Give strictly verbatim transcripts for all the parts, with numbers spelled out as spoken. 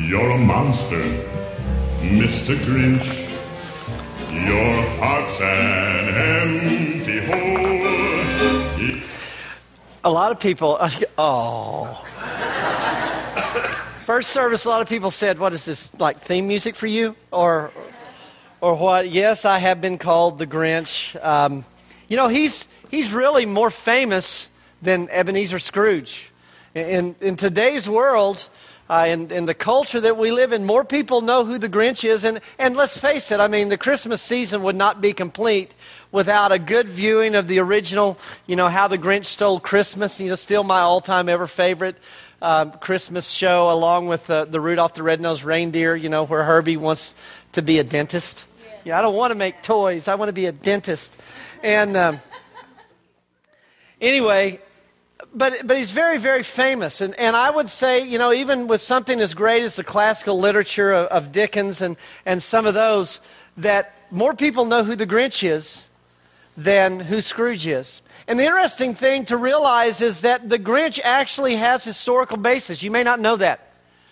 You're a monster, Mister Grinch. Your heart's an empty hole. A lot of people, oh. First service, a lot of people said, what is this, like theme music for you? Or or what? Yes, I have been called the Grinch. Um, you know, he's he's really more famous than Ebenezer Scrooge. In, in today's world, uh, in, in the culture that we live in, more people know who the Grinch is. And, and let's face it, I mean, the Christmas season would not be complete without a good viewing of the original, you know, How the Grinch Stole Christmas. You know, still my all-time ever favorite uh, Christmas show, along with uh, the Rudolph the Red-Nosed Reindeer, you know, where Herbie wants to be a dentist. Yeah, yeah, I don't want to make toys. I want to be a dentist. And um, anyway, but but he's very, very famous. And, and I would say, you know, even with something as great as the classical literature of, of Dickens and, and some of those, that more people know who the Grinch is than who Scrooge is. And the interesting thing to realize is that the Grinch actually has historical basis. You may not know that.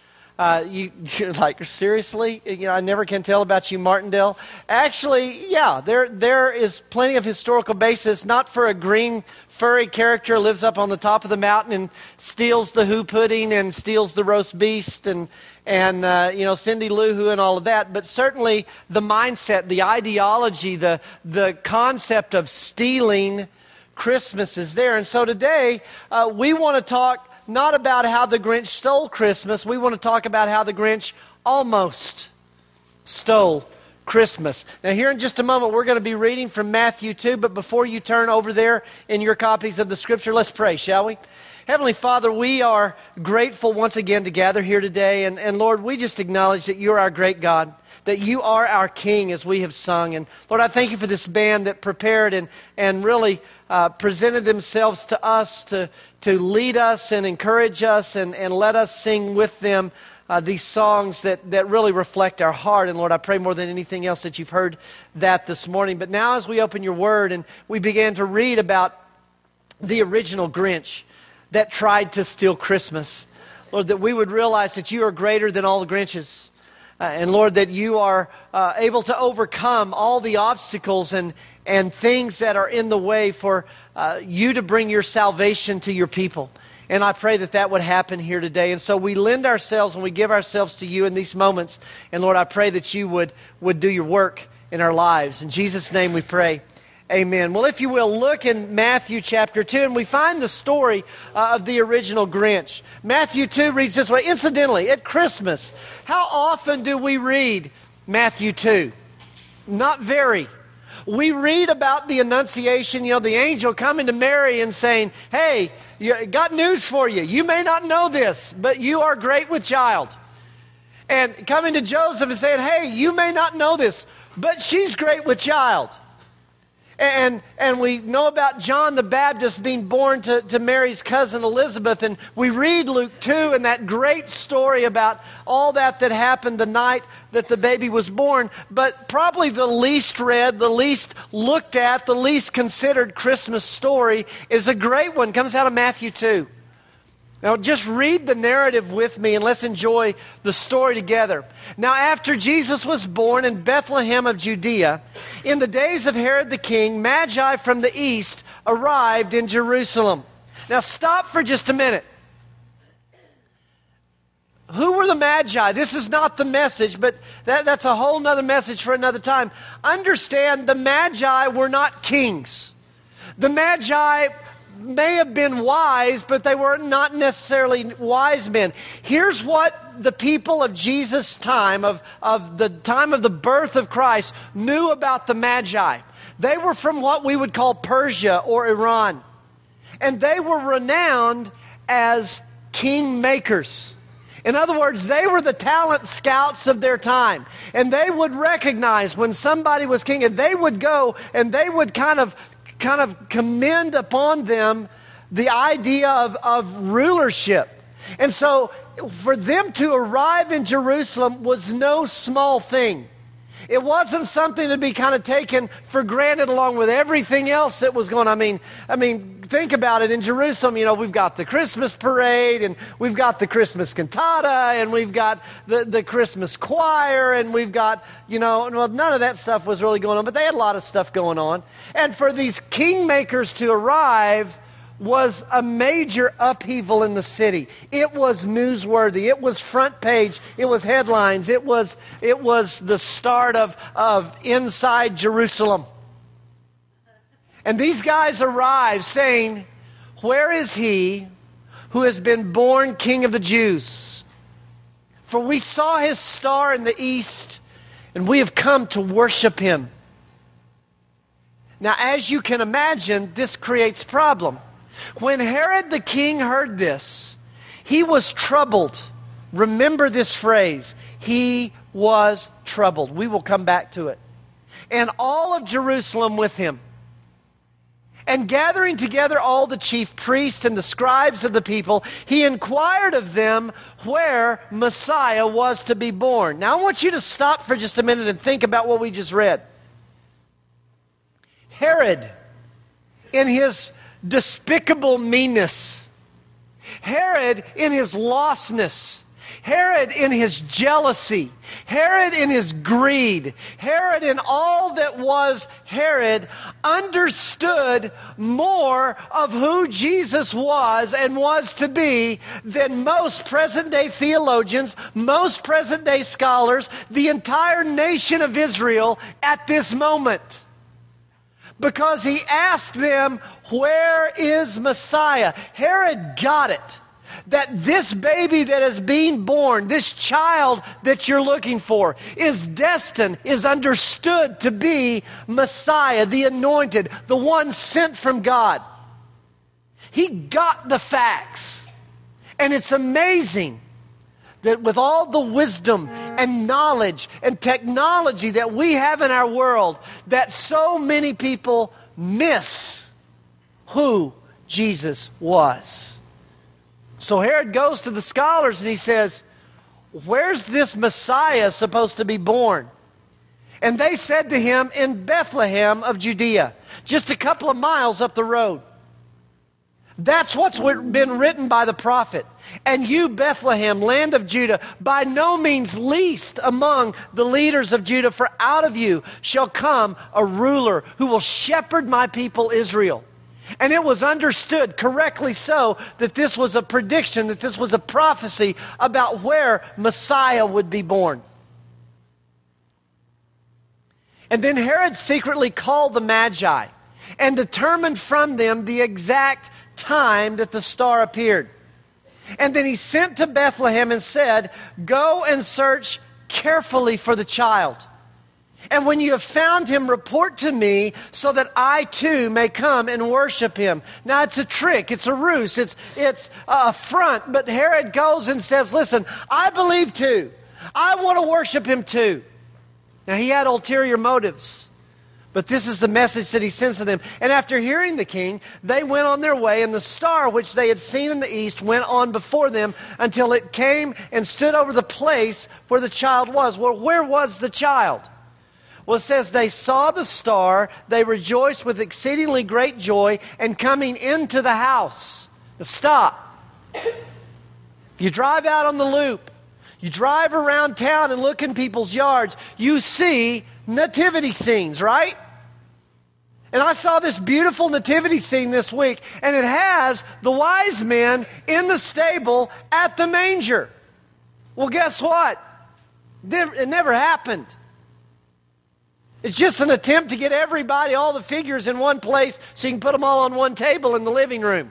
Uh, you, you're like, seriously? You know, I never can tell about you, Martindale. Actually, yeah, there there is plenty of historical basis, not for a green, furry character who lives up on the top of the mountain and steals the Who pudding and steals the roast beast and, and uh, you know, Cindy Lou Who and all of that, but certainly the mindset, the ideology, the the concept of stealing Christmas is there. And so today, uh, we want to talk not about how the Grinch stole Christmas. We want to talk about how the Grinch almost stole Christmas. Now, here in just a moment, we're going to be reading from Matthew two. But before you turn over there in your copies of the Scripture, let's pray, shall we? Heavenly Father, we are grateful once again to gather here today. And, and Lord, we just acknowledge that you're our great God, that you are our King, as we have sung. And Lord, I thank you for this band that prepared and, and really uh, presented themselves to us to, to lead us and encourage us and, and let us sing with them uh, these songs that, that really reflect our heart. And Lord, I pray more than anything else that you've heard that this morning. But now as we open your word and we began to read about the original Grinch that tried to steal Christmas, Lord, that we would realize that you are greater than all the Grinches. Uh, and Lord, that you are uh, able to overcome all the obstacles and, and things that are in the way for uh, you to bring your salvation to your people. And I pray that that would happen here today. And so we lend ourselves and we give ourselves to you in these moments. And Lord, I pray that you would, would do your work in our lives. In Jesus' name we pray. Amen. Well, if you will, look in Matthew chapter two, and we find the story uh, of the original Grinch. Matthew two reads this way. Incidentally, at Christmas, how often do we read Matthew two? Not very. We read about the Annunciation, you know, the angel coming to Mary and saying, hey, you got news for you. You may not know this, but you are great with child. And coming to Joseph and saying, hey, you may not know this, but she's great with child. And and we know about John the Baptist being born to, to Mary's cousin Elizabeth. And we read Luke two and that great story about all that that happened the night that the baby was born. But probably the least read, the least looked at, the least considered Christmas story is a great one. It comes out of Matthew two. Now, just read the narrative with me and let's enjoy the story together. Now, after Jesus was born in Bethlehem of Judea, in the days of Herod the king, Magi from the east arrived in Jerusalem. Now, stop for just a minute. Who were the Magi? This is not the message, but that, that's a whole nother message for another time. Understand, the Magi were not kings. The Magi may have been wise, but they were not necessarily wise men. Here's what the people of Jesus' time, of, of the time of the birth of Christ, knew about the Magi. They were from what we would call Persia or Iran. And they were renowned as king makers. In other words, they were the talent scouts of their time. And they would recognize when somebody was king, and they would go and they would kind of kind of commend upon them the idea of, of rulership. And so for them to arrive in Jerusalem was no small thing. It wasn't something to be kind of taken for granted along with everything else that was going on. I mean, I mean, think about it. In Jerusalem, you know, we've got the Christmas parade, and we've got the Christmas cantata, and we've got the, the Christmas choir, and we've got, you know, well, none of that stuff was really going on, but they had a lot of stuff going on. And for these kingmakers to arrive was a major upheaval in the city. It was newsworthy. It was front page. It was headlines. It was it was the start of, of Inside Jerusalem. And these guys arrive saying, "Where is he who has been born King of the Jews? For we saw his star in the east, and we have come to worship him." Now, as you can imagine, this creates problem. When Herod the king heard this, he was troubled. Remember this phrase, he was troubled. We will come back to it. And all of Jerusalem with him. And gathering together all the chief priests and the scribes of the people, he inquired of them where Messiah was to be born. Now I want you to stop for just a minute and think about what we just read. Herod, in his despicable meanness, Herod in his lostness, Herod in his jealousy, Herod in his greed, Herod in all that was Herod, understood more of who Jesus was and was to be than most present-day theologians, most present-day scholars, the entire nation of Israel at this moment. Because he asked them, "Where is Messiah?" Herod got it. That this baby that is being born, this child that you're looking for, is destined, is understood to be Messiah, the anointed, the one sent from God. He got the facts. And it's amazing that with all the wisdom and knowledge and technology that we have in our world, that so many people miss who Jesus was. So Herod goes to the scholars and he says, "Where's this Messiah supposed to be born?" And they said to him, "In Bethlehem of Judea," just a couple of miles up the road. That's what's been written by the prophet. "And you, Bethlehem, land of Judah, by no means least among the leaders of Judah, for out of you shall come a ruler who will shepherd my people Israel." And it was understood, correctly so, that this was a prediction, that this was a prophecy about where Messiah would be born. And then Herod secretly called the Magi and determined from them the exact time that the star appeared. And then he sent to Bethlehem and said, "Go and search carefully for the child. And when you have found him, report to me so that I too may come and worship him." Now it's a trick, it's a ruse, it's, it's a front. But Herod goes and says, "Listen, I believe too. I want to worship him too." Now he had ulterior motives. But this is the message that he sends to them. And after hearing the king, they went on their way, and the star which they had seen in the east went on before them until it came and stood over the place where the child was. Well, where was the child? Well, it says they saw the star, they rejoiced with exceedingly great joy, and coming into the house. Now stop. If you drive out on the loop, you drive around town and look in people's yards, you see nativity scenes, right? And I saw this beautiful nativity scene this week, and it has the wise men in the stable at the manger. Well, guess what? It never happened. It's just an attempt to get everybody, all the figures in one place so you can put them all on one table in the living room.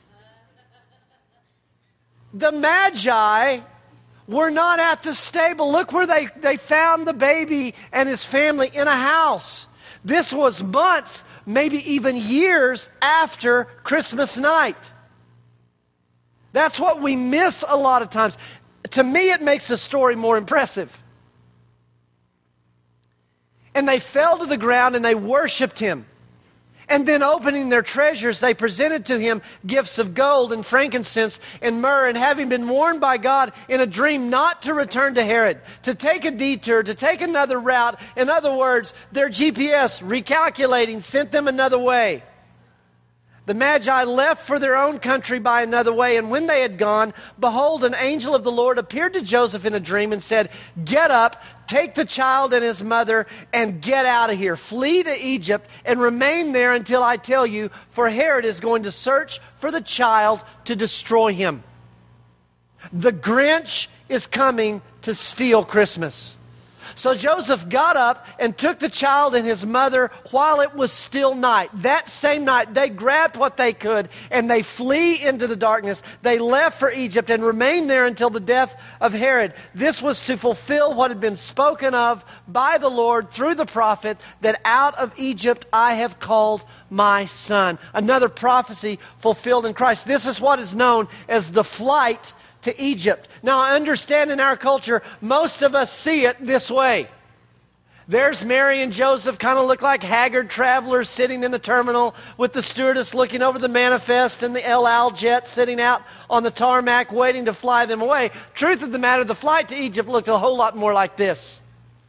The Magi were not at the stable. Look where they, they found the baby and his family, in a house. This was months, maybe even years after Christmas night. That's what we miss a lot of times. To me, it makes the story more impressive. And they fell to the ground and they worshiped him. And then opening their treasures, they presented to him gifts of gold and frankincense and myrrh. And having been warned by God in a dream not to return to Herod, to take a detour, to take another route. In other words, their G P S, recalculating, sent them another way. The Magi left for their own country by another way, and when they had gone, behold, an angel of the Lord appeared to Joseph in a dream and said, "Get up, take the child and his mother, and get out of here. Flee to Egypt and remain there until I tell you, for Herod is going to search for the child to destroy him." The Grinch is coming to steal Christmas. So Joseph got up and took the child and his mother while it was still night. That same night, they grabbed what they could and they flee into the darkness. They left for Egypt and remained there until the death of Herod. This was to fulfill what had been spoken of by the Lord through the prophet, that out of Egypt I have called my son. Another prophecy fulfilled in Christ. This is what is known as the flight to Egypt. Now, I understand in our culture, most of us see it this way. There's Mary and Joseph, kind of look like haggard travelers sitting in the terminal with the stewardess looking over the manifest and the El Al jet sitting out on the tarmac waiting to fly them away. Truth of the matter, the flight to Egypt looked a whole lot more like this.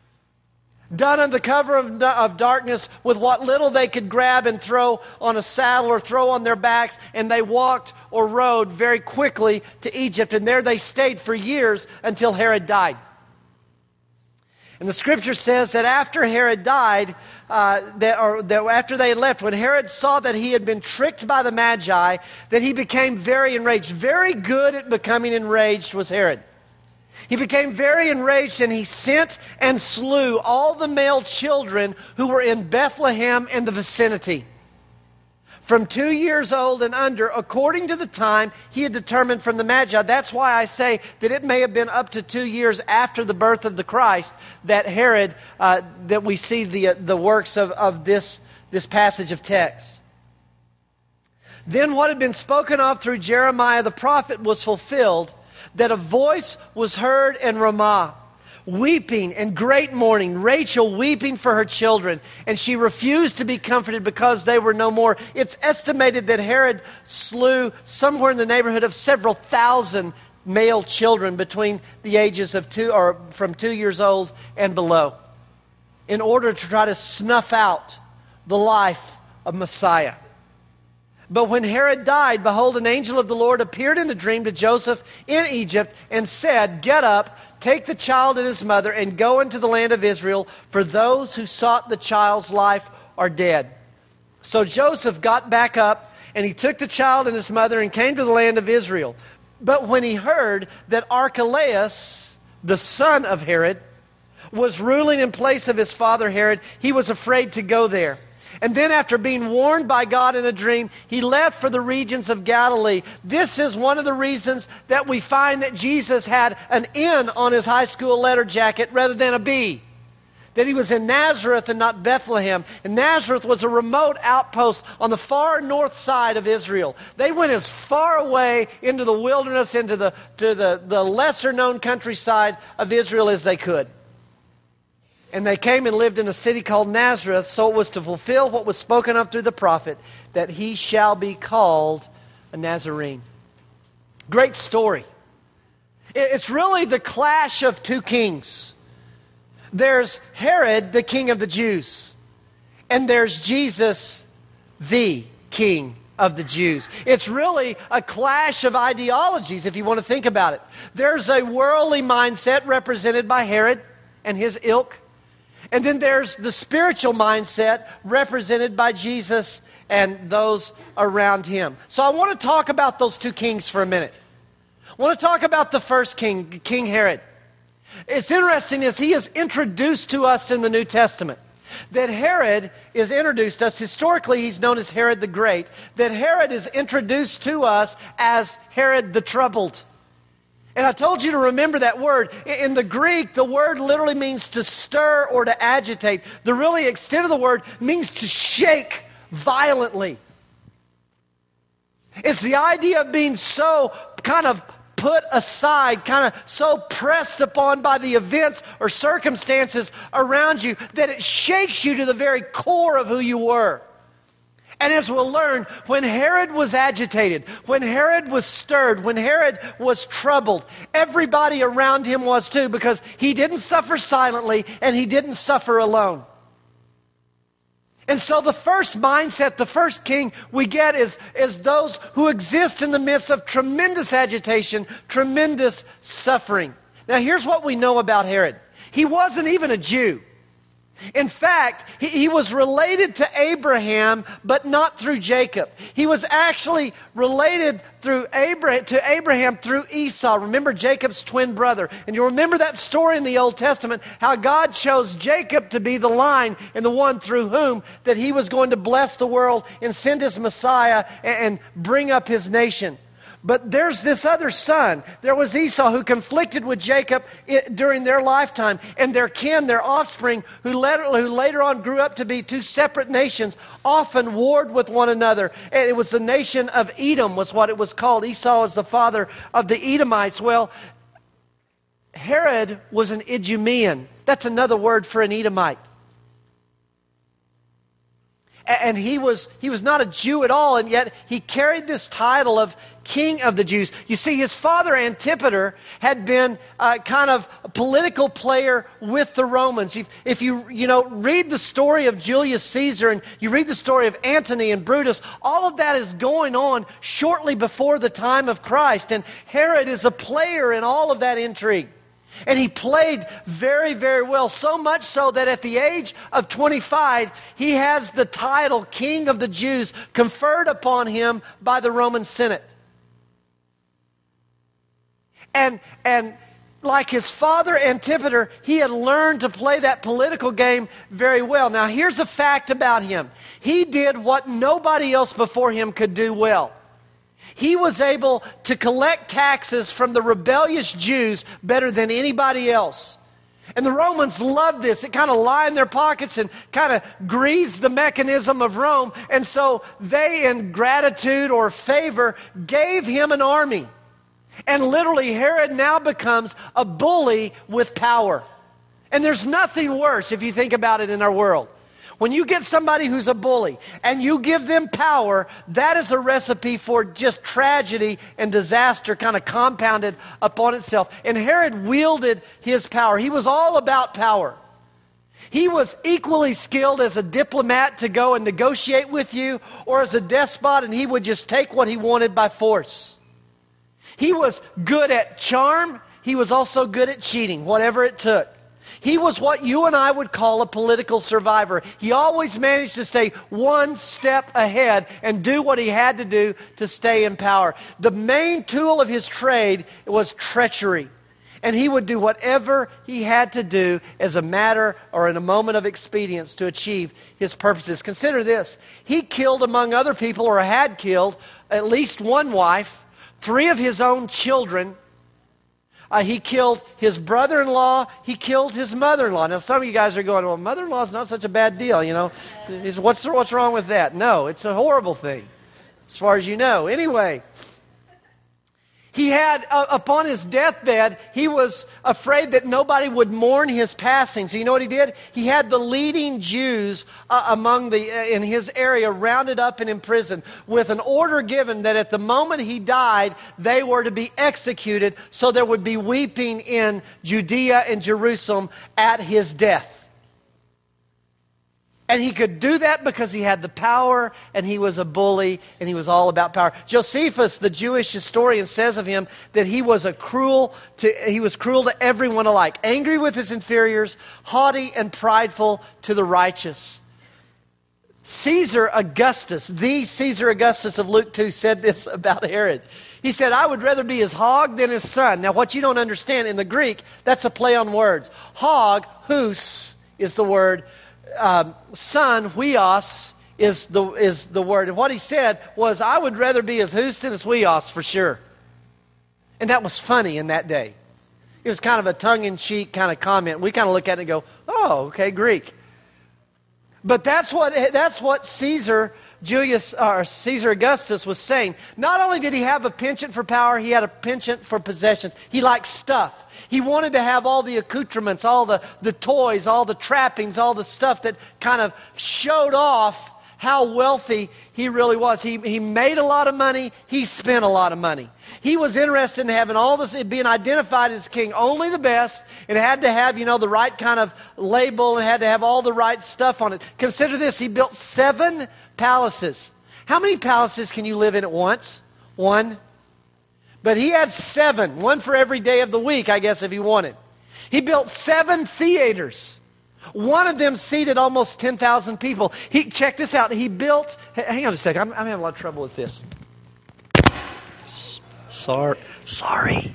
Done under cover of, of darkness with what little they could grab and throw on a saddle or throw on their backs, and they walked or rode very quickly to Egypt, and there they stayed for years until Herod died. And the scripture says that after Herod died, uh, that, or that after they had left, when Herod saw that he had been tricked by the Magi, that he became very enraged. Very good at becoming enraged was Herod. He became very enraged, and he sent and slew all the male children who were in Bethlehem and the vicinity, from two years old and under, according to the time he had determined from the Magi. That's why I say that it may have been up to two years after the birth of the Christ that Herod, uh, that we see the, uh, the works of, of this, this passage of text. Then what had been spoken of through Jeremiah the prophet was fulfilled, that a voice was heard in Ramah, weeping and great mourning, Rachel weeping for her children, and she refused to be comforted because they were no more. It's estimated that Herod slew somewhere in the neighborhood of several thousand male children between the ages of two, or from two years old and below, in order to try to snuff out the life of Messiah. But when Herod died, behold, an angel of the Lord appeared in a dream to Joseph in Egypt and said, "Get up, take the child and his mother, and go into the land of Israel, for those who sought the child's life are dead." So Joseph got back up, and he took the child and his mother and came to the land of Israel. But when he heard that Archelaus, the son of Herod, was ruling in place of his father Herod, he was afraid to go there. And then after being warned by God in a dream, he left for the regions of Galilee. This is one of the reasons that we find that Jesus had an N on his high school letter jacket rather than a B. That he was in Nazareth and not Bethlehem. And Nazareth was a remote outpost on the far north side of Israel. They went as far away into the wilderness, into the, to the, the lesser known countryside of Israel as they could. And they came and lived in a city called Nazareth, so it was to fulfill what was spoken of through the prophet, that he shall be called a Nazarene. Great story. It's really the clash of two kings. There's Herod, the king of the Jews, and there's Jesus, the king of the Jews. It's really a clash of ideologies, if you want to think about it. There's a worldly mindset represented by Herod and his ilk. And then there's the spiritual mindset represented by Jesus and those around him. So I want to talk about those two kings for a minute. I want to talk about the first king, King Herod. It's interesting as he is introduced to us in the New Testament. That Herod is introduced to us, historically he's known as Herod the Great. That Herod is introduced to us as Herod the Troubled. And I told you to remember that word. In the Greek, the word literally means to stir or to agitate. The really extent of the word means to shake violently. It's the idea of being so kind of put aside, kind of so pressed upon by the events or circumstances around you that it shakes you to the very core of who you were. And as we'll learn, when Herod was agitated, when Herod was stirred, when Herod was troubled, everybody around him was too, because he didn't suffer silently and he didn't suffer alone. And so the first mindset, the first king we get is, is those who exist in the midst of tremendous agitation, tremendous suffering. Now here's what we know about Herod. He wasn't even a Jew. In fact, he, he was related to Abraham, but not through Jacob. He was actually related through Abraham, to Abraham through Esau. Remember Jacob's twin brother. And you remember that story in the Old Testament, how God chose Jacob to be the line and the one through whom that he was going to bless the world and send his Messiah and, and bring up his nation. But there's this other son. There was Esau who conflicted with Jacob during their lifetime. And their kin, their offspring, who later, who later on grew up to be two separate nations, often warred with one another. And it was the nation of Edom was what it was called. Esau is the father of the Edomites. Well, Herod was an Idumean. That's another word for an Edomite. And he was he was not a Jew at all, and yet he carried this title of King of the Jews. You see, his father Antipater had been uh, kind of a political player with the Romans. If, if you you know read the story of Julius Caesar and you read the story of Antony and Brutus, all of that is going on shortly before the time of Christ. And Herod is a player in all of that intrigue. And he played very, very well, so much so that at the age of twenty-five, he has the title King of the Jews conferred upon him by the Roman Senate. And, and like his father Antipater, he had learned to play that political game very well. Now, here's a fact about him. He did what nobody else before him could do well. He was able to collect taxes from the rebellious Jews better than anybody else. And the Romans loved this. It kind of lined their pockets and kind of greased the mechanism of Rome. And so they, in gratitude or favor, gave him an army. And literally, Herod now becomes a bully with power. And there's nothing worse, if you think about it, in our world. When you get somebody who's a bully and you give them power, that is a recipe for just tragedy and disaster kind of compounded upon itself. And Herod wielded his power. He was all about power. He was equally skilled as a diplomat to go and negotiate with you, or as a despot, and he would just take what he wanted by force. He was good at charm. He was also good at cheating, whatever it took. He was what you and I would call a political survivor. He always managed to stay one step ahead and do what he had to do to stay in power. The main tool of his trade was treachery. And he would do whatever he had to do as a matter or in a moment of expedience to achieve his purposes. Consider this. He killed, among other people, or had killed, at least one wife, three of his own children. Uh, he killed his brother-in-law. He killed his mother-in-law. Now, some of you guys are going, well, mother-in-law is not such a bad deal, you know. Is, what's, what's wrong with that? No, it's a horrible thing, as far as you know. Anyway, he had, uh, upon his deathbed, he was afraid that nobody would mourn his passing. So you know what he did? He had the leading Jews uh, among the uh, in his area rounded up and imprisoned, with an order given that at the moment he died, they were to be executed, so there would be weeping in Judea and Jerusalem at his death. And he could do that because he had the power, and he was a bully, and he was all about power. Josephus, the Jewish historian, says of him that he was a cruel to he was cruel to everyone alike, angry with his inferiors, haughty and prideful to the righteous. Caesar Augustus, the Caesar Augustus of Luke two, said this about Herod. He said, "I would rather be his hog than his son." Now, what you don't understand, in the Greek, that's a play on words. Hog, hus, is the word. Um, son, huios, is the is the word. And what he said was, I would rather be as hus than as huios, for sure. And that was funny in that day. It was kind of a tongue-in-cheek kind of comment. We kind of look at it and go, oh, okay, Greek. But that's what that's what Caesar Julius or Caesar Augustus was saying. Not only did he have a penchant for power, he had a penchant for possessions. He liked stuff. He wanted to have all the accoutrements, all the, the toys, all the trappings, all the stuff that kind of showed off how wealthy he really was. He, he made a lot of money. He spent a lot of money. He was interested in having all this, being identified as king, only the best. It had to have, you know, the right kind of label. It had to have all the right stuff on it. Consider this. He built seven palaces. How many palaces can you live in at once? One. But he had seven. One for every day of the week, I guess, if he wanted. He built seven theaters. One of them seated almost ten thousand people. He, check this out. He built, hang on a second. I'm, I'm having a lot of trouble with this. Sorry. Sorry.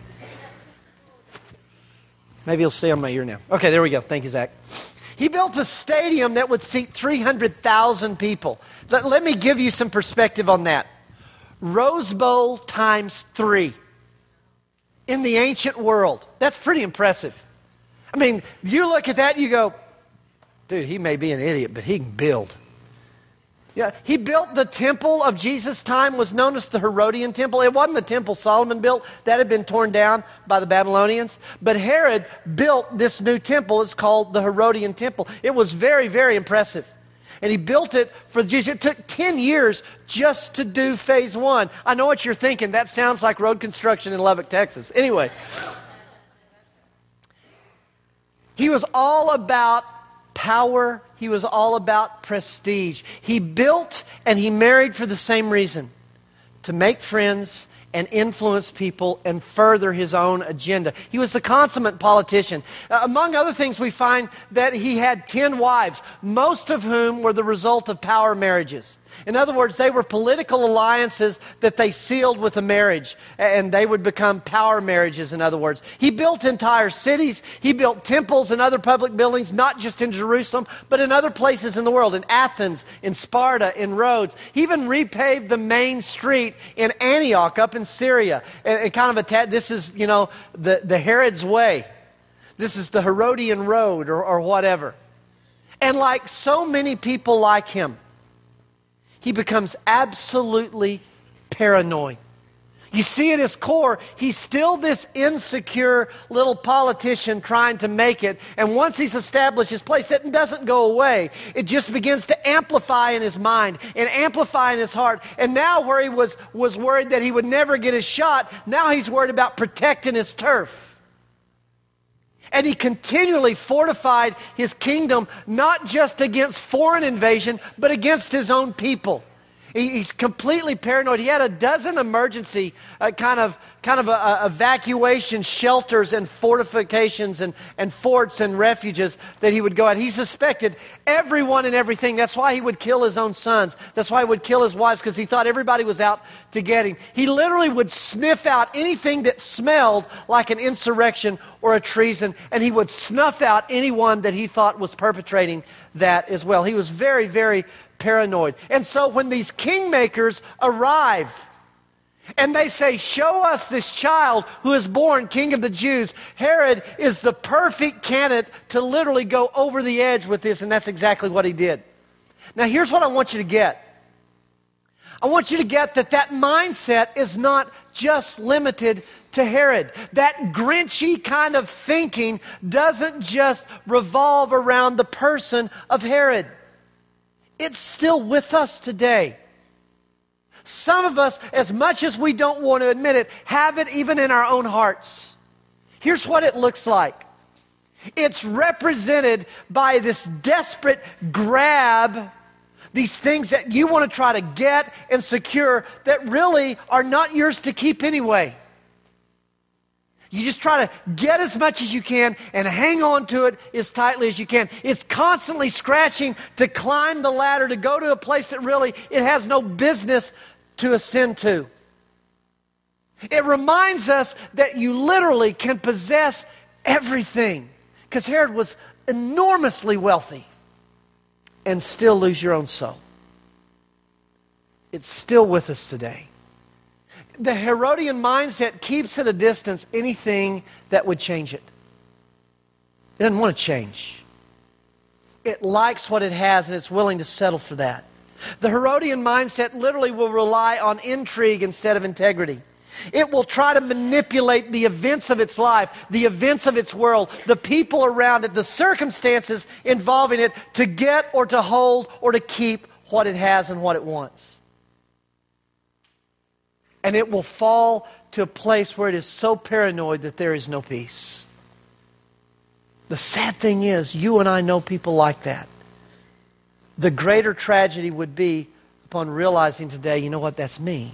Maybe it'll stay on my ear now. Okay, there we go. Thank you, Zach. He built a stadium that would seat three hundred thousand people. Let, let me give you some perspective on that. Rose Bowl times three in the ancient world. That's pretty impressive. I mean, you look at that and you go, dude, he may be an idiot, but he can build. Yeah, he built the temple of Jesus' time, was known as the Herodian temple. It wasn't the temple Solomon built. That had been torn down by the Babylonians. But Herod built this new temple. It's called the Herodian temple. It was very, very impressive. And he built it for Jesus. It took ten years just to do phase one. I know what you're thinking. That sounds like road construction in Lubbock, Texas. Anyway, he was all about power. He was all about prestige. He built and he married for the same reason, to make friends and influence people and further his own agenda. He was the consummate politician. Uh, among other things, we find that he had ten wives, most of whom were the result of power marriages. In other words, they were political alliances that they sealed with a marriage, and they would become power marriages, in other words. He built entire cities. He built temples and other public buildings, not just in Jerusalem, but in other places in the world, in Athens, in Sparta, in Rhodes. He even repaved the main street in Antioch up in Syria. And, and kind of attacked, this is, you know, the, the Herod's way. This is the Herodian road or, or whatever. And like so many people like him, he becomes absolutely paranoid. You see at his core, he's still this insecure little politician trying to make it. And once he's established his place, it doesn't go away. It just begins to amplify in his mind and amplify in his heart. And now where he was, was worried that he would never get his shot, now he's worried about protecting his turf. And he continually fortified his kingdom, not just against foreign invasion, but against his own people. He, he's completely paranoid. He had a dozen emergency uh, kind of kind of a, a evacuation shelters and fortifications and, and forts and refuges that he would go at. He suspected everyone and everything. That's why he would kill his own sons. That's why he would kill his wives, because he thought everybody was out to get him. He literally would sniff out anything that smelled like an insurrection or a treason, and he would snuff out anyone that he thought was perpetrating that as well. He was very, very paranoid. And so when these kingmakers arrive, and they say, show us this child who is born King of the Jews, Herod is the perfect candidate to literally go over the edge with this, and that's exactly what he did. Now here's what I want you to get. I want you to get that that mindset is not just limited to Herod. That Grinchy kind of thinking doesn't just revolve around the person of Herod. It's still with us today. Some of us, as much as we don't want to admit it, have it even in our own hearts. Here's what it looks like. It's represented by this desperate grab, these things that you want to try to get and secure that really are not yours to keep anyway. You just try to get as much as you can and hang on to it as tightly as you can. It's constantly scratching to climb the ladder, to go to a place that really it has no business to ascend to. It reminds us that you literally can possess everything, because Herod was enormously wealthy, and still lose your own soul. It's still with us today. The Herodian mindset keeps at a distance anything that would change it. It doesn't want to change. It likes what it has, and it's willing to settle for that. The Herodian mindset literally will rely on intrigue instead of integrity. It will try to manipulate the events of its life, the events of its world, the people around it, the circumstances involving it to get or to hold or to keep what it has and what it wants. And it will fall to a place where it is so paranoid that there is no peace. The sad thing is, you and I know people like that. The greater tragedy would be upon realizing today, you know what, that's me.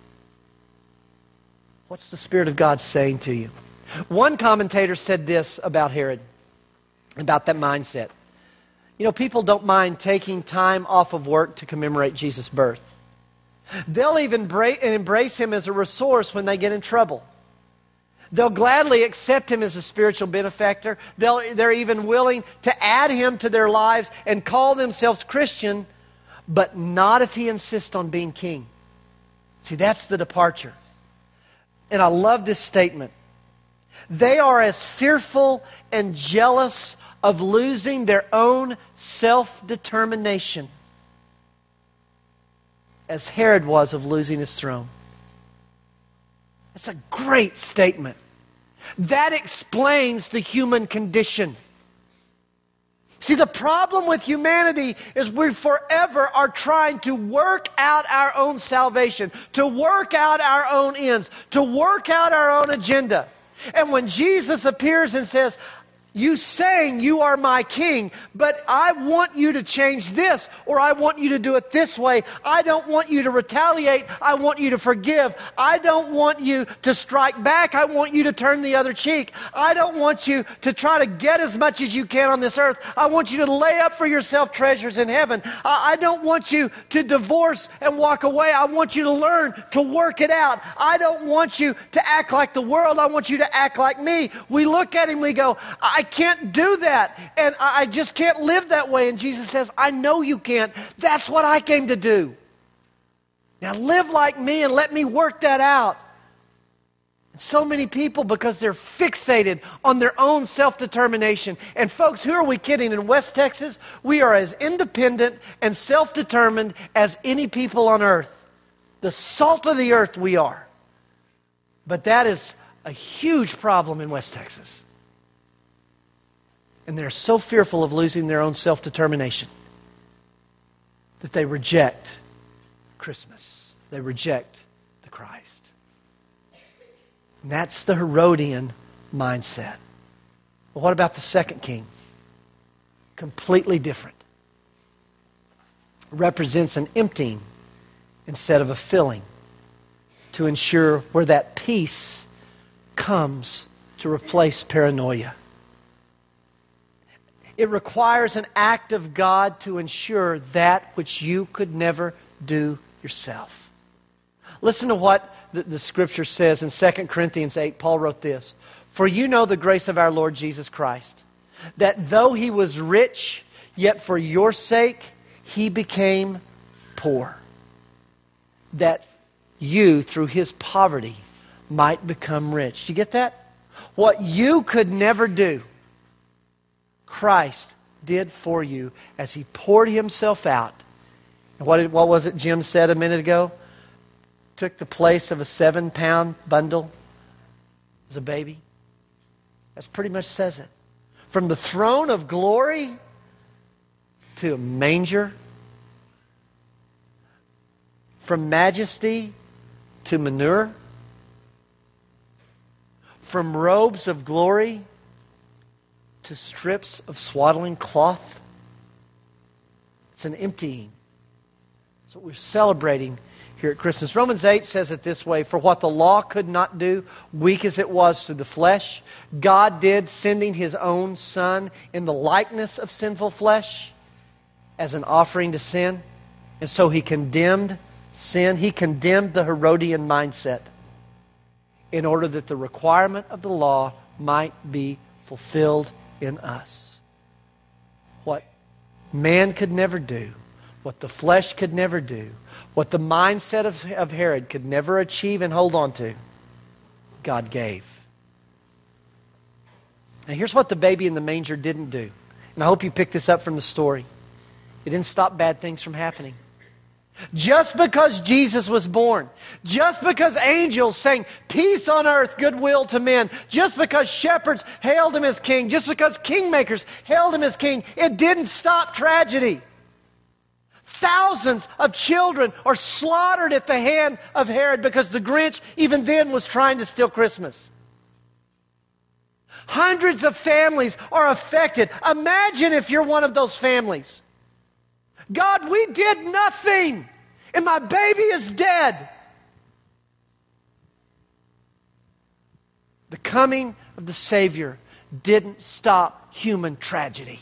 What's the Spirit of God saying to you? One commentator said this about Herod, about that mindset. You know, people don't mind taking time off of work to commemorate Jesus' birth. They'll even embrace him as a resource when they get in trouble. They'll gladly accept him as a spiritual benefactor. They'll, they're even willing to add him to their lives and call themselves Christian, but not if he insists on being king. See, that's the departure. And I love this statement. They are as fearful and jealous of losing their own self-determination as Herod was of losing his throne. That's a great statement. That explains the human condition. See, the problem with humanity is we forever are trying to work out our own salvation, to work out our own ends, to work out our own agenda. And when Jesus appears and says, you saying you are my king, but I want you to change this, or I want you to do it this way. I don't want you to retaliate. I want you to forgive. I don't want you to strike back. I want you to turn the other cheek. I don't want you to try to get as much as you can on this earth. I want you to lay up for yourself treasures in heaven. I, I don't want you to divorce and walk away. I want you to learn to work it out. I don't want you to act like the world. I want you to act like me. We look at him, we go, I can't do that, and I just can't live that way. And Jesus says, I know you can't. That's what I came to do. Now live like me and let me work that out. And so many people, because they're fixated on their own self-determination. And folks, who are we kidding? In West Texas, we are as independent and self-determined as any people on earth. The salt of the earth we are. But that is a huge problem in West Texas. And they're so fearful of losing their own self-determination that they reject Christmas. They reject the Christ. And that's the Herodian mindset. Well, what about the second king? Completely different. Represents an emptying instead of a filling to ensure where that peace comes to replace paranoia. It requires an act of God to ensure that which you could never do yourself. Listen to what the, the Scripture says in Second Corinthians eight. Paul wrote this, for you know the grace of our Lord Jesus Christ, that though he was rich, yet for your sake he became poor, that you through his poverty might become rich. Do you get that? What you could never do, Christ did for you as he poured himself out. And what, did, what was it Jim said a minute ago? Took the place of a seven-pound bundle as a baby. That pretty much says it. From the throne of glory to a manger. From majesty to manure. From robes of glory to strips of swaddling cloth. It's an emptying. That's what we're celebrating here at Christmas. Romans eight says it this way, for what the law could not do, weak as it was through the flesh, God did, sending his own Son in the likeness of sinful flesh as an offering to sin. And so he condemned sin. He condemned the Herodian mindset in order that the requirement of the law might be fulfilled in us. What man could never do, what the flesh could never do, what the mindset of, of Herod could never achieve and hold on to, God gave. Now here's what the baby in the manger didn't do. And I hope you pick this up from the story. It didn't stop bad things from happening. Just because Jesus was born, just because angels sang peace on earth, goodwill to men, just because shepherds hailed him as king, just because kingmakers hailed him as king, it didn't stop tragedy. Thousands of children are slaughtered at the hand of Herod because the Grinch even then was trying to steal Christmas. Hundreds of families are affected. Imagine if you're one of those families. God, we did nothing, and my baby is dead. The coming of the Savior didn't stop human tragedy.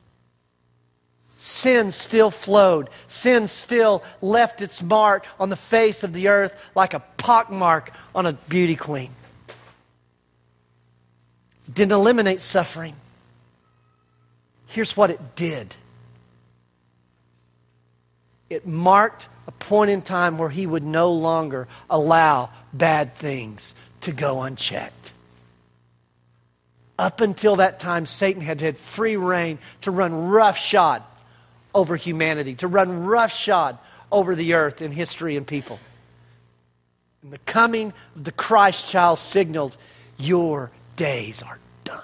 Sin still flowed. Sin still left its mark on the face of the earth like a pockmark on a beauty queen. Didn't eliminate suffering. Here's what it did. It marked a point in time where he would no longer allow bad things to go unchecked. Up until that time, Satan had had free reign to run roughshod over humanity, to run roughshod over the earth and history and people. And the coming of the Christ child signaled, your days are done.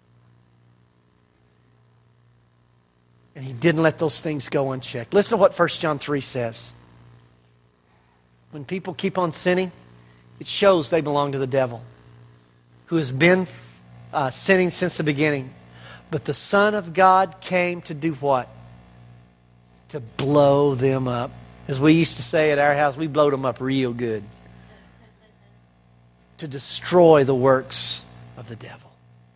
And he didn't let those things go unchecked. Listen to what First John three says. When people keep on sinning, it shows they belong to the devil, who has been uh, sinning since the beginning. But the Son of God came to do what? To blow them up. As we used to say at our house, we blowed them up real good. To destroy the works of the devil.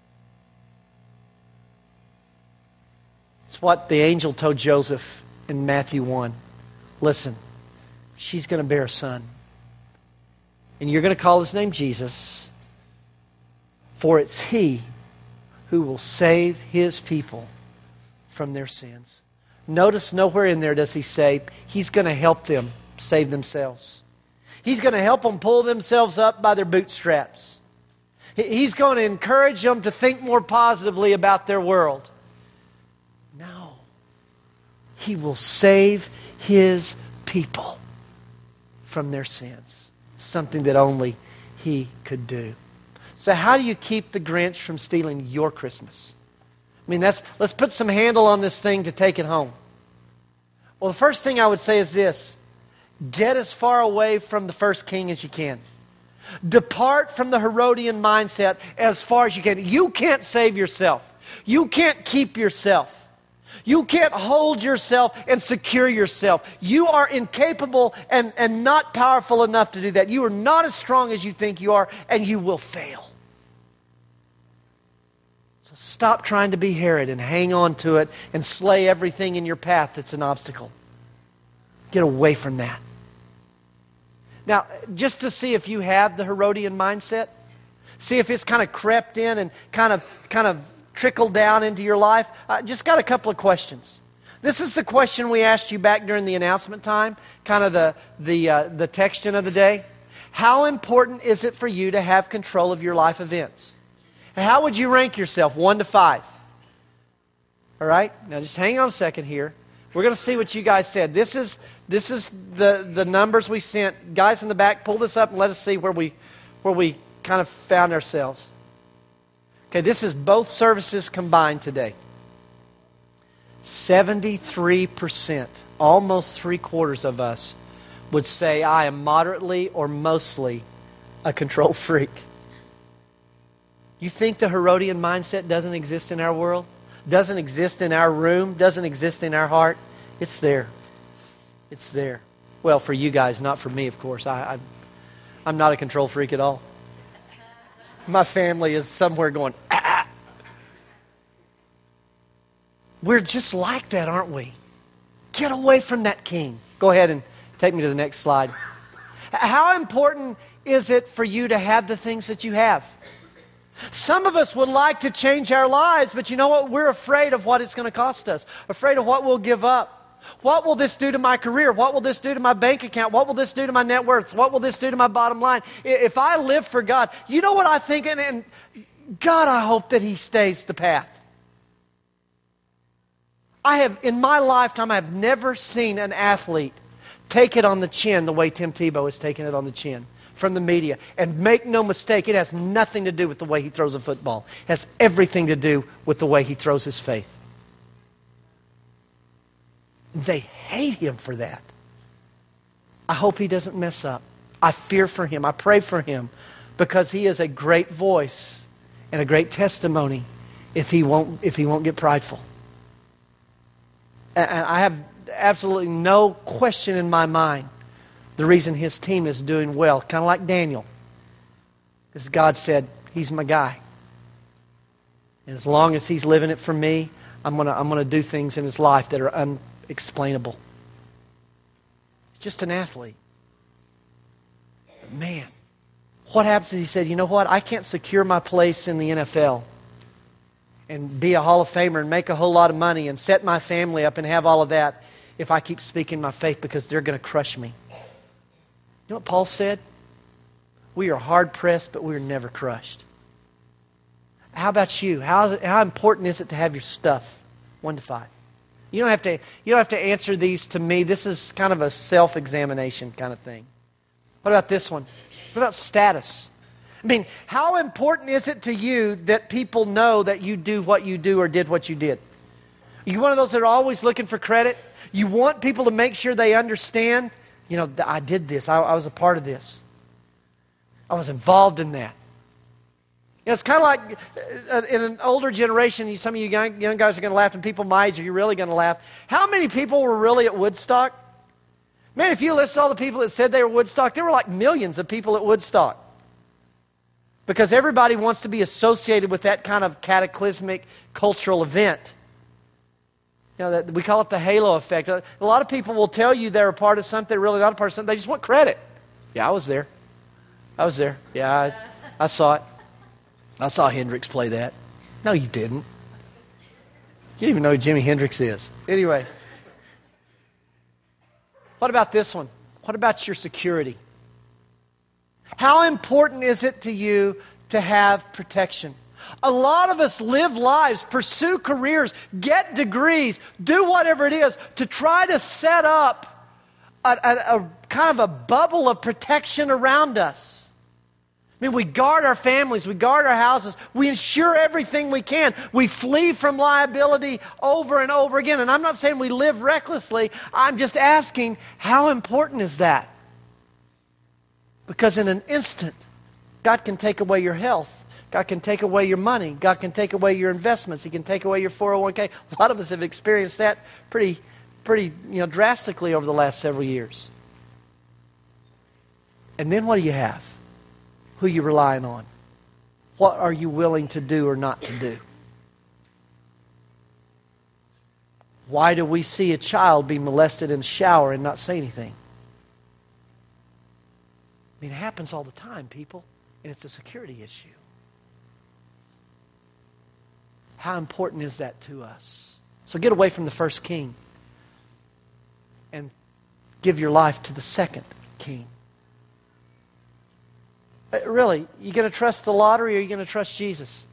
It's what the angel told Joseph in Matthew one. Listen, she's going to bear a son. And you're going to call his name Jesus. For it's he who will save his people from their sins. Notice nowhere in there does he say he's going to help them save themselves. He's going to help them pull themselves up by their bootstraps. He's going to encourage them to think more positively about their world. No. He will save his people from their sins. Something that only he could do. So how do you keep the Grinch from stealing your Christmas? I mean, that's, let's put some handle on this thing to take it home. Well, the first thing I would say is this. Get as far away from the first king as you can. Depart from the Herodian mindset as far as you can. You can't save yourself. You can't keep yourself. You can't hold yourself and secure yourself. You are incapable and, and not powerful enough to do that. You are not as strong as you think you are, and you will fail. So stop trying to be Herod and hang on to it and slay everything in your path that's an obstacle. Get away from that. Now, just to see if you have the Herodian mindset, see if it's kind of crept in and kind of kind of trickled down into your life, I uh, just got a couple of questions. This is the question we asked you back during the announcement time, kind of the the uh, the textion of the day. How important is it for you to have control of your life events? How would you rank yourself, one to five? All right, now just hang on a second here. We're going to see what you guys said. This is this is the, the numbers we sent. Guys in the back, pull this up and let us see where we where we kind of found ourselves. Okay, this is both services combined today. seventy-three percent, almost three quarters of us, would say I am moderately or mostly a control freak. You think the Herodian mindset doesn't exist in our world? Doesn't exist in our room? Doesn't exist in our heart? It's there. It's there. Well, for you guys, not for me, of course. I, I, I'm not a control freak at all. My family is somewhere going, ah. We're just like that, aren't we? Get away from that king. Go ahead and take me to the next slide. How important is it for you to have the things that you have? Some of us would like to change our lives, but you know what? We're afraid of what it's going to cost us. Afraid of what we'll give up. What will this do to my career? What will this do to my bank account? What will this do to my net worth? What will this do to my bottom line? If I live for God, you know what I think? And, and God, I hope that He stays the path. I have, in my lifetime, I have never seen an athlete take it on the chin the way Tim Tebow has taken it on the chin from the media. And make no mistake, it has nothing to do with the way he throws a football. It has everything to do with the way he throws his faith. They hate him for that. I hope he doesn't mess up. I fear for him. I pray for him because he is a great voice and a great testimony if he won't, if he won't get prideful. And I have absolutely no question in my mind the reason his team is doing well, kind of like Daniel. Because God said, he's my guy. And as long as he's living it for me, I'm going to I'm gonna do things in his life that are unexplainable. He's just an athlete. But man, what happens if he said, you know what, I can't secure my place in the N F L and be a Hall of Famer and make a whole lot of money and set my family up and have all of that if I keep speaking my faith because they're going to crush me. You know what Paul said? We are hard pressed, but we are never crushed. How about you? How, how important is it to have your stuff? One to five. You don't have to, you don't have to answer these to me. This is kind of a self-examination kind of thing. What about this one? What about status? I mean, how important is it to you that people know that you do what you do or did what you did? Are you one of those that are always looking for credit? You want people to make sure they understand, you know, I did this. I, I was a part of this. I was involved in that. You know, it's kind of like uh, in an older generation, some of you young, young guys are going to laugh, and people my age, are you really going to laugh? How many people were really at Woodstock? Man, if you list all the people that said they were Woodstock, there were like millions of people at Woodstock. Because everybody wants to be associated with that kind of cataclysmic cultural event. You know, that, we call it the halo effect. A lot of people will tell you they're a part of something, really not a part of something. They just want credit. Yeah, I was there. I was there. Yeah, I, I saw it. I saw Hendrix play that. No, you didn't. You didn't even know who Jimi Hendrix is. Anyway. What about this one? What about your security? How important is it to you to have protection? A lot of us live lives, pursue careers, get degrees, do whatever it is to try to set up a, a, a kind of a bubble of protection around us. I mean, we guard our families, we guard our houses, we ensure everything we can. We flee from liability over and over again. And I'm not saying we live recklessly. I'm just asking, how important is that? Because in an instant, God can take away your health. God can take away your money. God can take away your investments. He can take away your four oh one k. A lot of us have experienced that pretty, pretty, you know, drastically over the last several years. And then what do you have? Who are you relying on? What are you willing to do or not to do? Why do we see a child be molested in a shower and not say anything? I mean, it happens all the time, people, and it's a security issue. How important is that to us? So get away from the first king and give your life to the second king. Really, you going to trust the lottery or are you going to trust Jesus?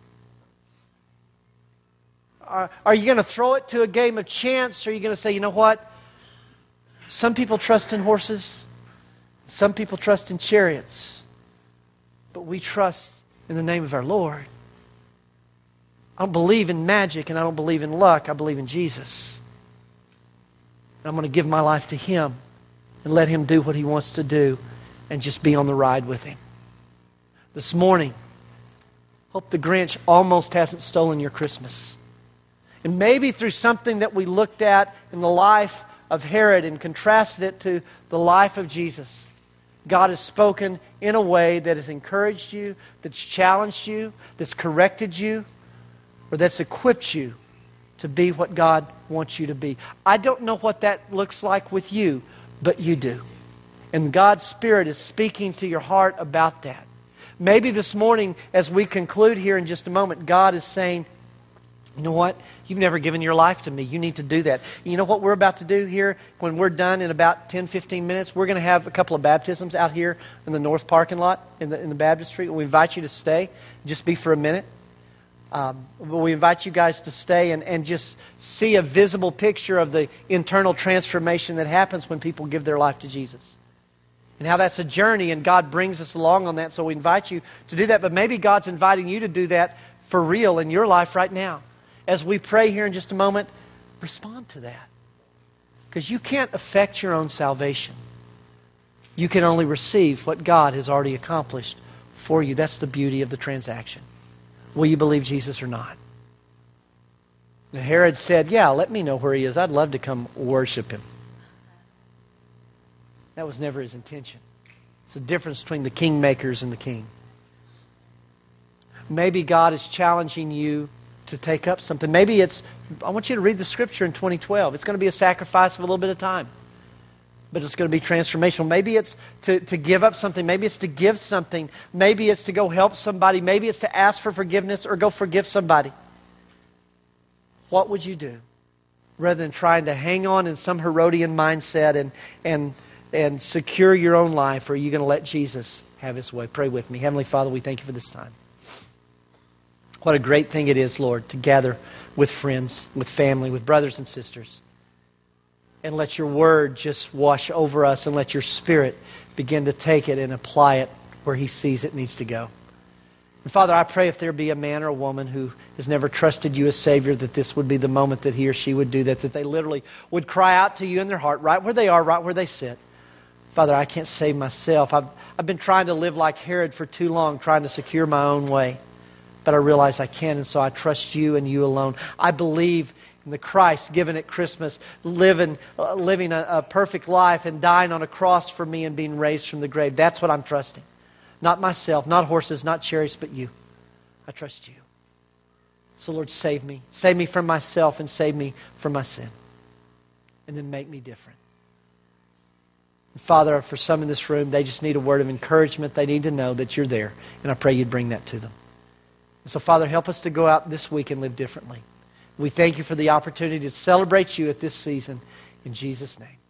Are, are you going to throw it to a game of chance or are you going to say, you know what? Some people trust in horses. Some people trust in chariots. But we trust in the name of our Lord. I don't believe in magic and I don't believe in luck. I believe in Jesus. And I'm going to give my life to Him and let Him do what He wants to do and just be on the ride with Him. This morning, hope the Grinch almost hasn't stolen your Christmas. And maybe through something that we looked at in the life of Herod and contrasted it to the life of Jesus, God has spoken in a way that has encouraged you, that's challenged you, that's corrected you, or that's equipped you to be what God wants you to be. I don't know what that looks like with you, but you do. And God's Spirit is speaking to your heart about that. Maybe this morning, as we conclude here in just a moment, God is saying, you know what? You've never given your life to me. You need to do that. You know what we're about to do here? When we're done in about ten, fifteen minutes, we're going to have a couple of baptisms out here in the north parking lot in the, in the baptistry. We invite you to stay. Just be for a minute. Um, we invite you guys to stay and, and just see a visible picture of the internal transformation that happens when people give their life to Jesus. And how that's a journey, and God brings us along on that. So we invite you to do that. But maybe God's inviting you to do that for real in your life right now. As we pray here in just a moment, respond to that. Because you can't affect your own salvation. You can only receive what God has already accomplished for you. That's the beauty of the transaction. Will you believe Jesus or not? And Herod said, yeah, let me know where he is. I'd love to come worship him. That was never his intention. It's the difference between the kingmakers and the king. Maybe God is challenging you to take up something. Maybe it's, I want you to read the scripture in twenty twelve. It's going to be a sacrifice of a little bit of time. But it's going to be transformational. Maybe it's to, to give up something. Maybe it's to give something. Maybe it's to go help somebody. Maybe it's to ask for forgiveness or go forgive somebody. What would you do? Rather than trying to hang on in some Herodian mindset and, and, and secure your own life, or are you going to let Jesus have his way? Pray with me. Heavenly Father, we thank you for this time. What a great thing it is, Lord, to gather with friends, with family, with brothers and sisters. And let your word just wash over us, and let your Spirit begin to take it and apply it where he sees it needs to go. And Father, I pray if there be a man or a woman who has never trusted you as Savior, that this would be the moment that he or she would do that, that they literally would cry out to you in their heart, right where they are, right where they sit. Father, I can't save myself. I've, I've been trying to live like Herod for too long, trying to secure my own way. But I realize I can, and so I trust you and you alone. I believe in the Christ given at Christmas, living, uh, living a, a perfect life and dying on a cross for me and being raised from the grave. That's what I'm trusting. Not myself, not horses, not chariots, but you. I trust you. So Lord, save me. Save me from myself and save me from my sin. And then make me different. And Father, for some in this room, they just need a word of encouragement. They need to know that you're there. And I pray you'd bring that to them. And so Father, help us to go out this week and live differently. We thank you for the opportunity to celebrate you at this season. In Jesus' name.